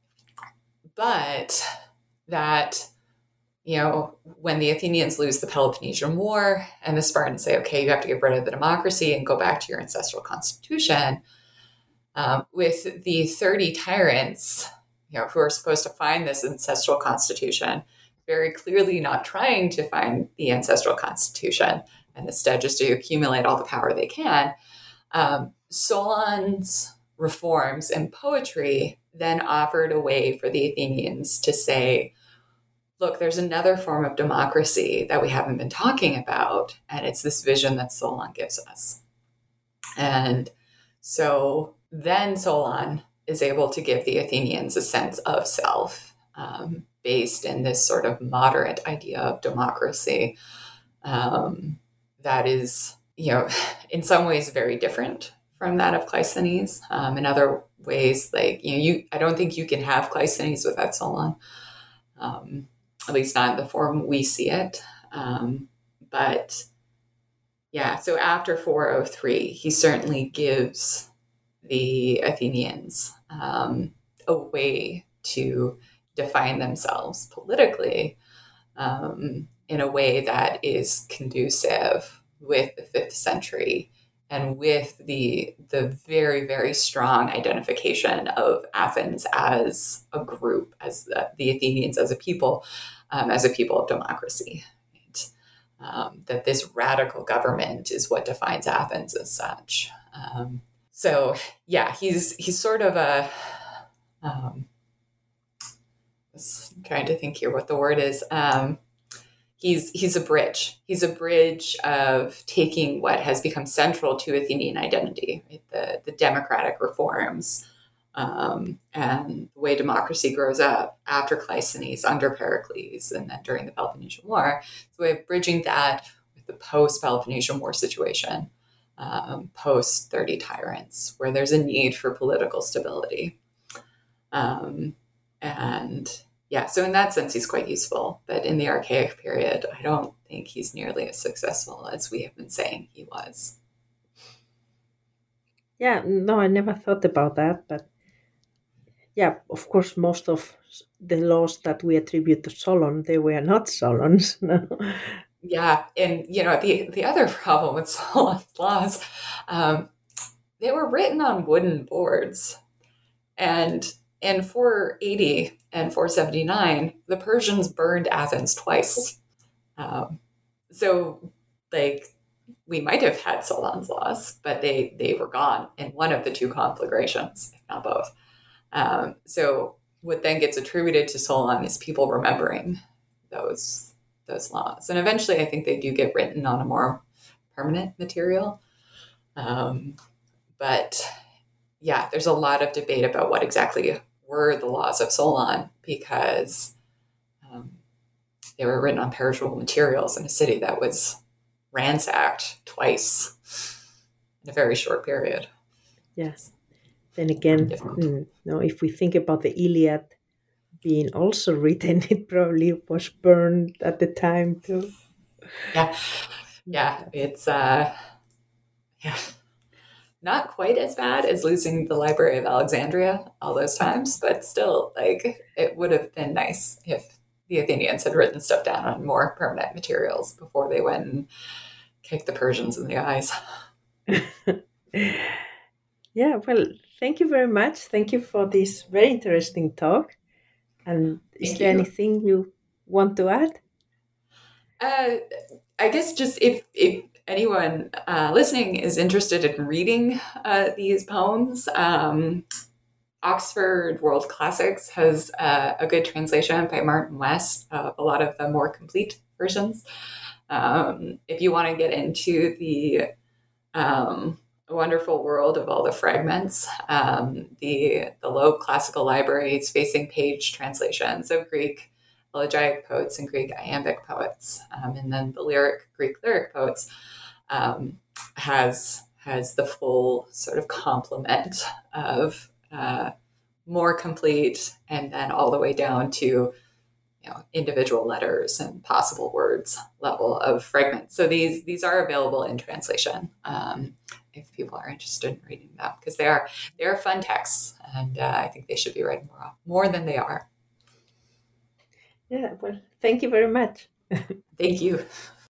but that, you know, when the Athenians lose the Peloponnesian War and the Spartans say, okay, you have to get rid of the democracy and go back to your ancestral constitution, um, with the thirty tyrants, you know, who are supposed to find this ancestral constitution, very clearly not trying to find the ancestral constitution and instead just to accumulate all the power they can, um, Solon's reforms and poetry then offered a way for the Athenians to say, look, there's another form of democracy that we haven't been talking about, and it's this vision that Solon gives us. And so then Solon is able to give the Athenians a sense of self, um, based in this sort of moderate idea of democracy um, that is, you know, in some ways very different from that of Cleisthenes. Um, in other ways, like, you know, you I don't think you can have Cleisthenes without Solon, um, at least not in the form we see it. Um, but yeah, so after four oh three, he certainly gives the Athenians um, a way to define themselves politically um, in a way that is conducive with the fifth century and with the the very, very strong identification of Athens as a group, as the, the Athenians as a people, um, as a people of democracy. Right? Um, that this radical government is what defines Athens as such. Um, so, yeah, he's he's sort of a... Um, I'm trying to think here what the word is. Um, he's he's a bridge. He's a bridge of taking what has become central to Athenian identity, right? the the democratic reforms um, and the way democracy grows up after Cleisthenes, under Pericles, and then during the Peloponnesian War. It's a way of bridging that with the post-Peloponnesian War situation, um, post thirty tyrants, where there's a need for political stability. Um, And yeah, so in that sense, he's quite useful. But in the Archaic period, I don't think he's nearly as successful as we have been saying he was. Yeah, no, I never thought about that. But yeah, of course, most of the laws that we attribute to Solon, they were not Solon's. No. Yeah, and you know, the, the other problem with Solon's laws, um, they were written on wooden boards. And in four eighty and four seventy-nine, the Persians burned Athens twice. Um, so, like, we might have had Solon's laws, but they they were gone in one of the two conflagrations, if not both. Um, so what then gets attributed to Solon is people remembering those those laws, and eventually, I think they do get written on a more permanent material. Um, but yeah, there's a lot of debate about what exactly were the laws of Solon, because um, they were written on perishable materials in a city that was ransacked twice in a very short period. Yes. Then again, mm, no, if we think about the Iliad being also written, it probably was burned at the time too. Yeah. Yeah. It's uh yeah. Not quite as bad as losing the Library of Alexandria all those times, but still, like, it would have been nice if the Athenians had written stuff down on more permanent materials before they went and kicked the Persians in the eyes. Yeah, well, thank you very much. Thank you for this very interesting talk. And is Thank there you. anything you want to add? Uh, I guess just if, if anyone uh, listening is interested in reading uh, these poems, um, Oxford World Classics has uh, a good translation by Martin West of a lot of the more complete versions. Um, if you want to get into the um, wonderful world of all the fragments, um, the the Loeb Classical Library is facing page translations of Greek elegiac poets and Greek iambic poets, um, and then the lyric Greek lyric poets um, has has the full sort of complement of uh, more complete, and then all the way down to, you know, individual letters and possible words level of fragments. So these these are available in translation um, if people are interested in reading them, because they are they are fun texts, and uh, I think they should be read more more than they are. Yeah, well, thank you very much. Thank you.